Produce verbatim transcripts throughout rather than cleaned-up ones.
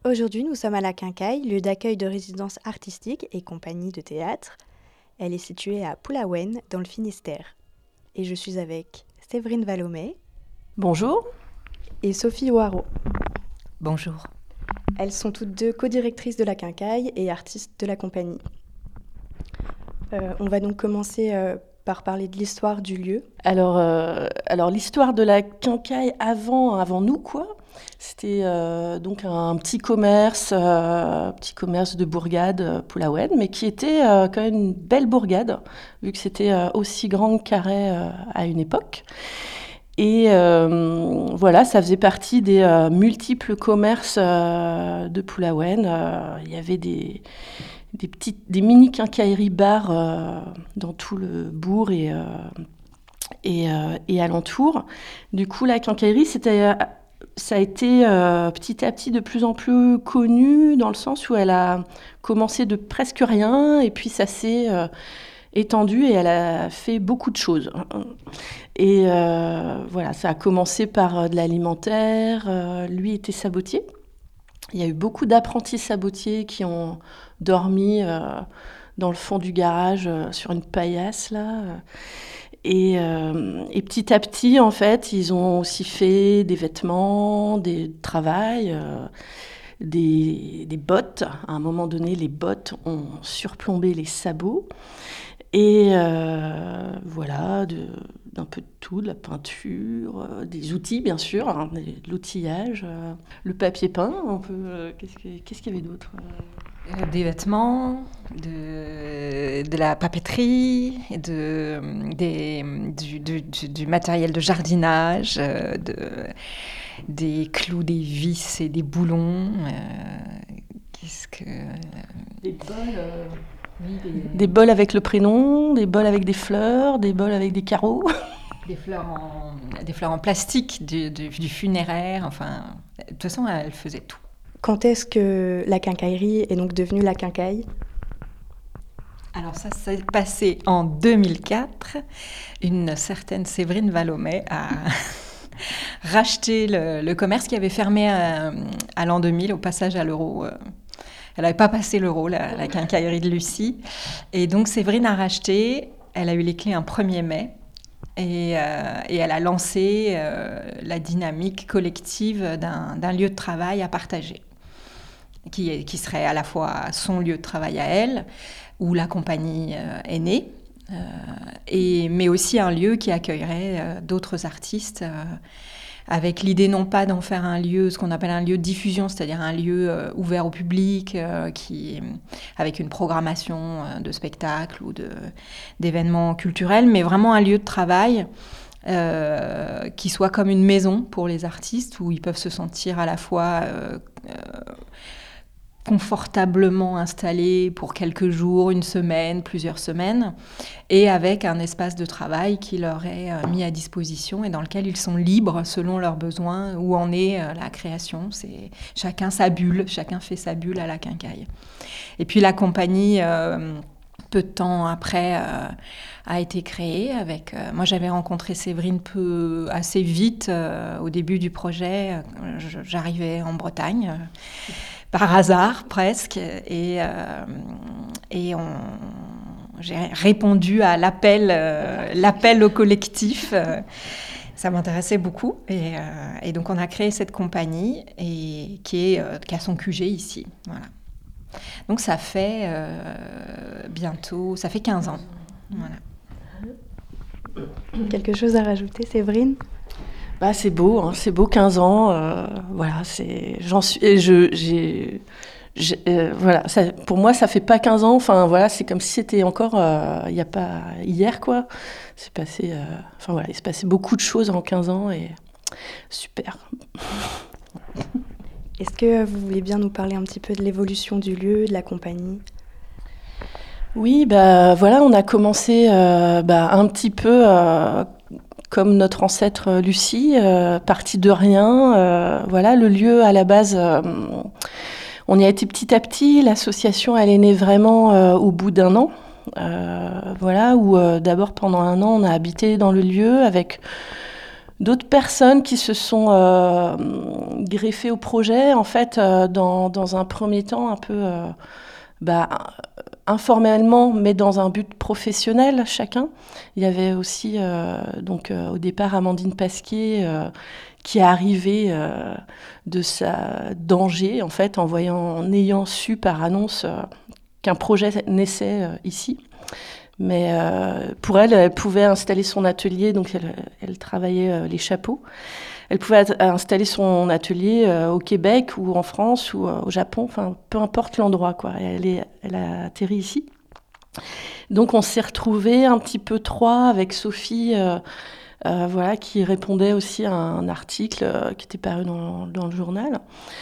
Aujourd'hui, nous sommes à la Quincaille, lieu d'accueil de résidences artistiques et compagnie de théâtre. Elle est située à Poulaouen, dans le Finistère. Et je suis avec Séverine Vallomé Bonjour. et Sophie Oaro. Bonjour. Elles sont toutes deux co-directrices de la Quincaille et artistes de la compagnie. Euh, on va donc commencer euh, par parler de l'histoire du lieu. Alors, euh, alors l'histoire de la Quincaille avant, avant nous, quoi. C'était euh, donc un petit commerce, euh, petit commerce de bourgade, euh, Poulaouen, mais qui était euh, quand même une belle bourgade, vu que c'était euh, aussi grand que Carhaix euh, à une époque. Et euh, voilà, ça faisait partie des euh, multiples commerces euh, de Poulaouen. Euh, il y avait des, des, petites, des mini quincailleries bars euh, dans tout le bourg et, euh, et, euh, et alentour. Du coup, la quincaillerie, c'était, ça a été euh, petit à petit de plus en plus connu dans le sens où elle a commencé de presque rien et puis ça s'est euh, étendu et elle a fait beaucoup de choses. Et euh, voilà, ça a commencé par euh, de l'alimentaire. Euh, lui était sabotier. Il y a eu beaucoup d'apprentis sabotiers qui ont dormi euh, dans le fond du garage euh, sur une paillasse là. Et, euh, et petit à petit, en fait, ils ont aussi fait des vêtements, des travail, euh, des, des bottes. À un moment donné, les bottes ont surplombé les sabots. Et euh, voilà, de, d'un peu de tout, de la peinture, euh, des outils bien sûr, hein, de l'outillage, euh, le papier peint, un peu. Euh, qu'est-ce, que, qu'est-ce qu'il y avait d'autre Euh, Des vêtements, de, de la papeterie, de, des, du, du, du, du matériel de jardinage, euh, de, des clous, des vis et des boulons. Euh, qu'est-ce que... Des bols. Euh... Oui, des... des bols avec le prénom, des bols avec des fleurs, des bols avec des carreaux. Des fleurs en, des fleurs en plastique, du, du, du funéraire, enfin... De toute façon, elle faisait tout. Quand est-ce que la quincaillerie est donc devenue la Quincaille ? Alors ça s'est passé en deux mille quatre. Une certaine Séverine Vallomé a racheté le, le commerce qui avait fermé à, à l'an deux mille, au passage à l'euro. Elle n'avait pas passé l'euro, la, la quincaillerie de Lucie. Et donc Séverine a racheté, elle a eu les clés un premier mai. Et, euh, et elle a lancé euh, la dynamique collective d'un, d'un lieu de travail à partager, qui, est, qui serait à la fois son lieu de travail à elle, où la compagnie euh, est née, euh, et, mais aussi un lieu qui accueillerait euh, d'autres artistes, euh, avec l'idée non pas d'en faire un lieu, ce qu'on appelle un lieu de diffusion, c'est-à-dire un lieu euh, ouvert au public, euh, qui, avec une programmation euh, de spectacles ou de, d'événements culturels, mais vraiment un lieu de travail euh, qui soit comme une maison pour les artistes, où ils peuvent se sentir à la fois euh, euh, confortablement installés pour quelques jours, une semaine, plusieurs semaines, et avec un espace de travail qui leur est euh, mis à disposition et dans lequel ils sont libres selon leurs besoins, où en est euh, la création. C'est chacun sa bulle, chacun fait sa bulle à la Quincaille. Et puis la compagnie, euh, peu de temps après, euh, a été créée. Avec, euh, moi, j'avais rencontré Séverine peu, assez vite euh, au début du projet. Je, j'arrivais en Bretagne. Euh, par hasard presque, et, euh, et on, j'ai répondu à l'appel, euh, l'appel au collectif. Euh, ça m'intéressait beaucoup, et, euh, et donc on a créé cette compagnie et, qui, est, euh, qui a son Q G ici. Voilà. Donc ça fait euh, bientôt, ça fait quinze ans. Voilà. Quelque chose à rajouter, Séverine ? Bah, c'est beau, hein, c'est beau, quinze ans, euh, voilà, c'est, j'en suis, et je, j'ai, j'ai euh, voilà, ça, pour moi, ça fait pas quinze ans, enfin, voilà, c'est comme si c'était encore, il euh, y a pas, hier, quoi, c'est passé, euh, enfin, voilà, il s'est passé beaucoup de choses en quinze ans, et super. Est-ce que vous voulez bien nous parler un petit peu de l'évolution du lieu, de la compagnie ? Oui, bah, voilà, on a commencé, euh, bah, un petit peu, euh, comme notre ancêtre Lucie, euh, partie de rien. Euh, voilà, le lieu à la base, euh, on y a été petit à petit. L'association, elle est née vraiment euh, au bout d'un an. Euh, voilà, où euh, d'abord pendant un an, on a habité dans le lieu avec d'autres personnes qui se sont euh, greffées au projet, en fait, euh, dans, dans un premier temps, un peu euh, bah, informellement, mais dans un but professionnel, chacun. Il y avait aussi, euh, donc, euh, au départ, Amandine Pasquier, euh, qui est arrivée euh, de sa danger, en fait, en voyant, en ayant su par annonce euh, qu'un projet naissait euh, ici. Mais euh, pour elle, elle pouvait installer son atelier, donc elle, elle travaillait euh, les chapeaux. Elle pouvait installer son atelier euh, au Québec ou en France ou euh, au Japon, enfin peu importe l'endroit, quoi. Et elle, est, elle a atterri ici. Donc on s'est retrouvés un petit peu trois avec Sophie, euh, euh, voilà, qui répondait aussi à un article euh, qui était paru dans, dans le journal.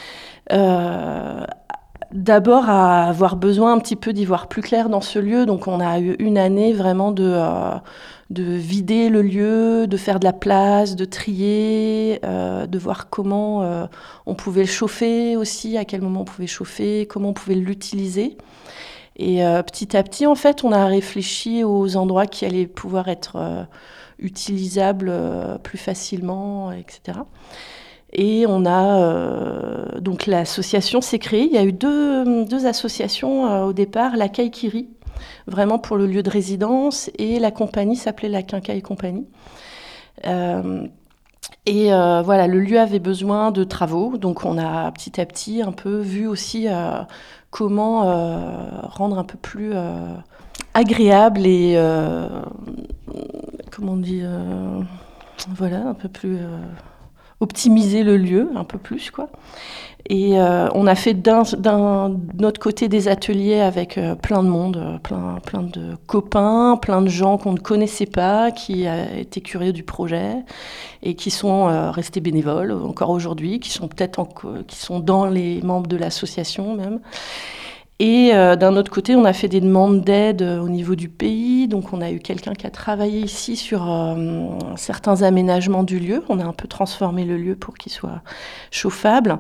Euh, D'abord à avoir besoin un petit peu d'y voir plus clair dans ce lieu. Donc on a eu une année vraiment de, euh, de vider le lieu, de faire de la place, de trier, euh, de voir comment euh, on pouvait le chauffer aussi, à quel moment on pouvait chauffer, comment on pouvait l'utiliser. Et euh, petit à petit, en fait, on a réfléchi aux endroits qui allaient pouvoir être euh, utilisables euh, plus facilement, et cetera. Et on a euh, donc l'association s'est créée. Il y a eu deux, deux associations euh, au départ, la Kaikiri, vraiment pour le lieu de résidence, et la compagnie s'appelait la Quincaille Compagnie. Euh, et euh, voilà, le lieu avait besoin de travaux, donc on a petit à petit un peu vu aussi euh, comment euh, rendre un peu plus euh, agréable et euh, comment on dit, euh, voilà, un peu plus euh, optimiser le lieu un peu plus, quoi. Et euh, on a fait d'un, d'un, de notre côté des ateliers avec euh, plein de monde, euh, plein, plein de copains, plein de gens qu'on ne connaissait pas, qui euh, étaient curieux du projet et qui sont euh, restés bénévoles encore aujourd'hui, qui sont peut-être en, qui sont dans les membres de l'association même. Et euh, d'un autre côté, on a fait des demandes d'aide euh, au niveau du pays. Donc on a eu quelqu'un qui a travaillé ici sur euh, certains aménagements du lieu. On a un peu transformé le lieu pour qu'il soit chauffable.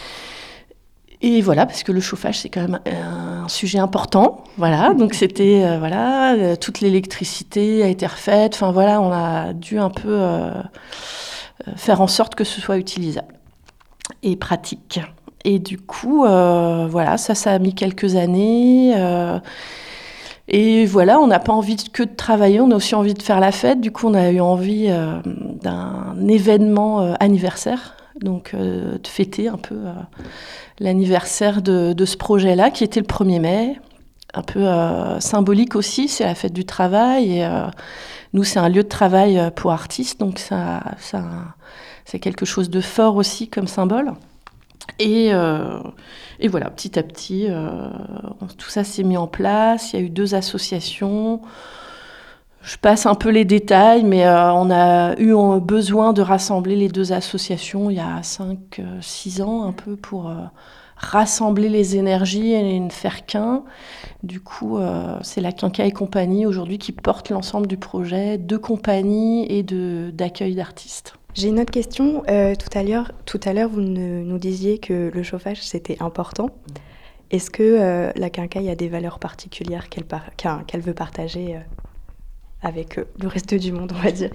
Et voilà, parce que le chauffage, c'est quand même un sujet important. Voilà, donc c'était, euh, voilà, euh, toute l'électricité a été refaite. Enfin voilà, on a dû un peu euh, faire en sorte que ce soit utilisable et pratique. Et du coup, euh, voilà, ça, ça a mis quelques années. Euh, et voilà, on n'a pas envie que de travailler, on a aussi envie de faire la fête. Du coup, on a eu envie euh, d'un événement euh, anniversaire, donc euh, de fêter un peu euh, l'anniversaire de, de ce projet-là, qui était le premier mai. Un peu euh, symbolique aussi, c'est la fête du travail. Et euh, nous, c'est un lieu de travail pour artistes, donc ça, ça, c'est quelque chose de fort aussi comme symbole. Et, euh, et voilà, petit à petit, euh, tout ça s'est mis en place. Il y a eu deux associations. Je passe un peu les détails, mais euh, on a eu besoin de rassembler les deux associations il y a cinq six ans, un peu pour euh, rassembler les énergies et ne faire qu'un. Du coup, euh, c'est la Quincaille Compagnie aujourd'hui qui porte l'ensemble du projet de compagnie et de, d'accueil d'artistes. J'ai une autre question. Euh, tout à l'heure, tout à l'heure, vous ne, nous disiez que le chauffage, c'était important. Est-ce que euh, la Quincaille a des valeurs particulières qu'elle, par... qu'elle veut partager euh, avec euh, le reste du monde, on va dire?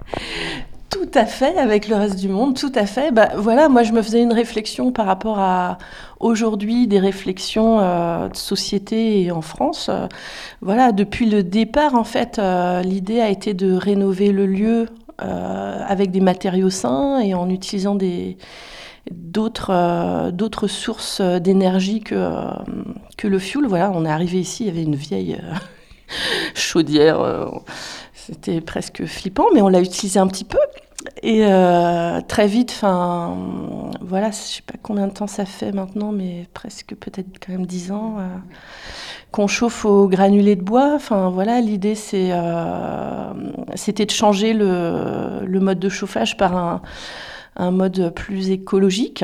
Tout à fait, avec le reste du monde, tout à fait. Bah, voilà, moi, je me faisais une réflexion par rapport à, aujourd'hui, des réflexions euh, de société et en France. Euh, voilà, depuis le départ, en fait, euh, l'idée a été de rénover le lieu Euh, avec des matériaux sains et en utilisant des, d'autres, euh, d'autres sources d'énergie que, euh, que le fioul. Voilà, on est arrivé ici, il y avait une vieille euh, chaudière, euh, c'était presque flippant, mais on l'a utilisé un petit peu. Et euh, très vite, enfin, voilà, je sais pas combien de temps ça fait maintenant, mais presque peut-être quand même dix ans, euh, qu'on chauffe au granulé de bois. Enfin voilà, l'idée c'est, euh, c'était de changer le, le mode de chauffage par un, un mode plus écologique.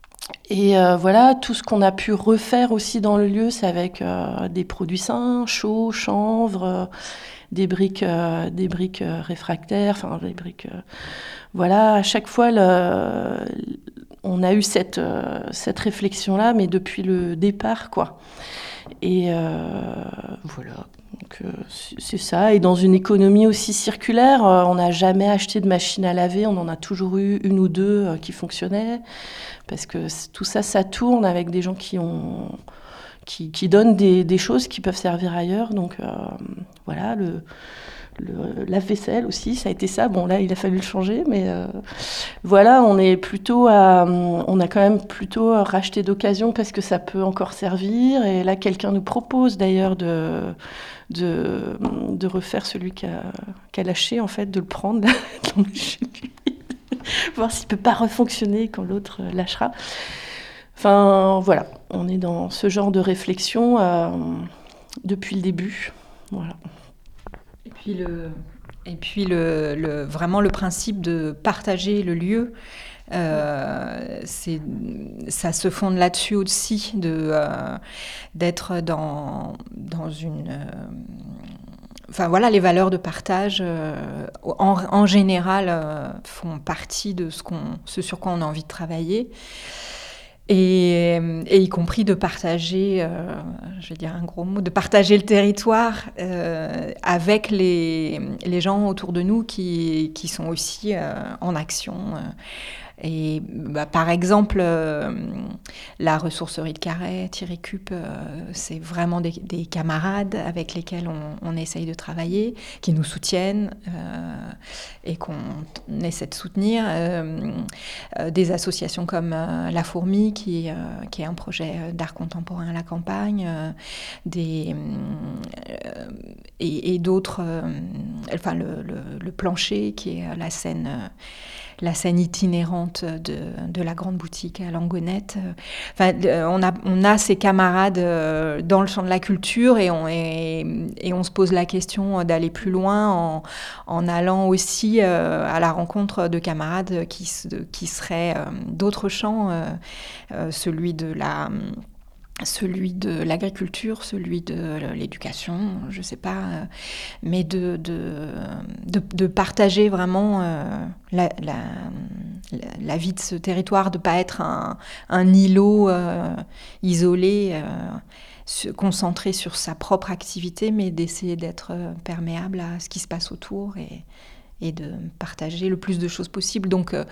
Et euh, voilà, tout ce qu'on a pu refaire aussi dans le lieu, c'est avec euh, des produits sains, chauds, chanvre, euh, des briques, euh, des briques euh, réfractaires, enfin des briques. Euh, voilà, à chaque fois, le, on a eu cette, euh, cette réflexion-là, mais depuis le départ, quoi. Et euh, voilà, donc, euh, c'est ça. Et dans une économie aussi circulaire, euh, on n'a jamais acheté de machine à laver, on en a toujours eu une ou deux euh, qui fonctionnaient, parce que tout ça, ça tourne avec des gens qui ont... Qui, qui donnent des, des choses qui peuvent servir ailleurs. Donc euh, voilà, le, le lave-vaisselle aussi, ça a été ça. Bon, là, il a fallu le changer, mais euh, voilà, on est plutôt à, on a quand même plutôt racheté d'occasion parce que ça peut encore servir. Et là, quelqu'un nous propose d'ailleurs de, de, de refaire celui qui a, qui a lâché, en fait, de le prendre, voir s'il peut pas refonctionner quand l'autre lâchera. Enfin, voilà, on est dans ce genre de réflexion euh, depuis le début. Voilà. Et puis, le, et puis le, le, vraiment le principe de partager le lieu, euh, c'est, ça se fonde là-dessus aussi, de, euh, d'être dans, dans une... Euh, Enfin voilà, les valeurs de partage, euh, en, en général, euh, font partie de ce, qu'on, ce sur quoi on a envie de travailler. Et, et y compris de partager, euh, je vais dire un gros mot, de partager le territoire euh, avec les, les gens autour de nous qui, qui sont aussi euh, en action. Euh, Et bah, par exemple, euh, la ressourcerie de Carhaix, Thierry Cup, euh, c'est vraiment des, des camarades avec lesquels on, on essaye de travailler, qui nous soutiennent euh, et qu'on essaie de soutenir. Euh, euh, des associations comme euh, La Fourmi, qui, euh, qui est un projet d'art contemporain à la campagne, euh, des, euh, et, et d'autres, euh, enfin le, le, le Plancher, qui est la scène... Euh, la scène itinérante de, de la grande boutique à Langonette. Enfin, on a, on a ces camarades dans le champ de la culture et on, et, et on se pose la question d'aller plus loin en, en allant aussi à la rencontre de camarades qui, qui seraient d'autres champs, celui de la... celui de l'agriculture, celui de l'éducation, je ne sais pas, euh, mais de, de, de, de partager vraiment euh, la, la, la vie de ce territoire, de ne pas être un, un îlot euh, isolé, euh, concentré sur sa propre activité, mais d'essayer d'être perméable à ce qui se passe autour et, et de partager le plus de choses possible. Donc, euh,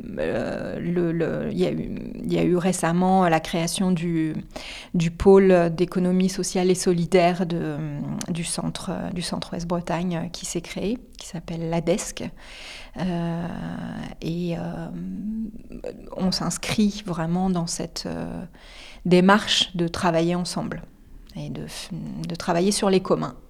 le, le, il y a eu, il y a eu récemment la création du, du pôle d'économie sociale et solidaire de, du centre, du centre Ouest Bretagne qui s'est créé, qui s'appelle l'ADESC. Euh, et euh, on s'inscrit vraiment dans cette euh, démarche de travailler ensemble et de, de travailler sur les communs.